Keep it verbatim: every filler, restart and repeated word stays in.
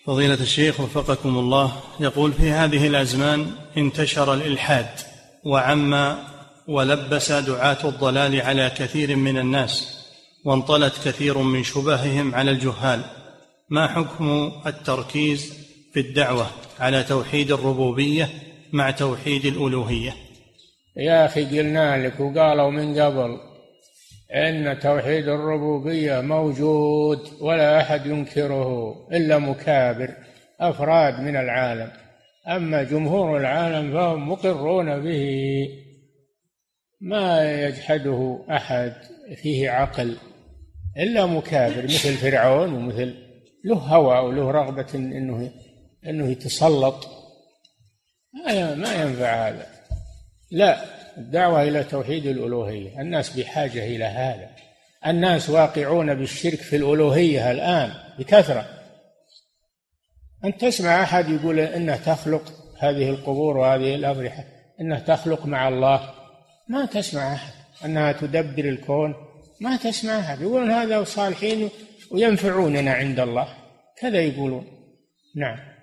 فضيلة الشيخ وفقكم الله، يقول: في هذه الأزمان انتشر الإلحاد وعم ولبس دعاة الضلال على كثير من الناس، وانطلت كثير من شبههم على الجهال، ما حكم التركيز في الدعوة على توحيد الربوبية مع توحيد الألوهية؟ يا أخي قلنا لك وقالوا من قبل إن توحيد الربوبية موجود ولا أحد ينكره إلا مكابر أفراد من العالم، أما جمهور العالم فهم مقرون به، ما يجحده أحد فيه عقل إلا مكابر مثل فرعون، ومثل له هوى وله رغبة إنه إنه يتسلط، ما ينفع هذا. لا، الدعوة إلى توحيد الألوهية، الناس بحاجة إلى هذا، الناس واقعون بالشرك في الألوهية الآن بكثرة. أنت تسمع أحد يقول إنه تخلق هذه القبور وهذه الأضرحة، إنه تخلق مع الله؟ ما تسمع أحد. أنها تدبر الكون؟ ما تسمع أحد. يقولون هذا صالحين وينفعوننا عند الله، كذا يقولون. نعم.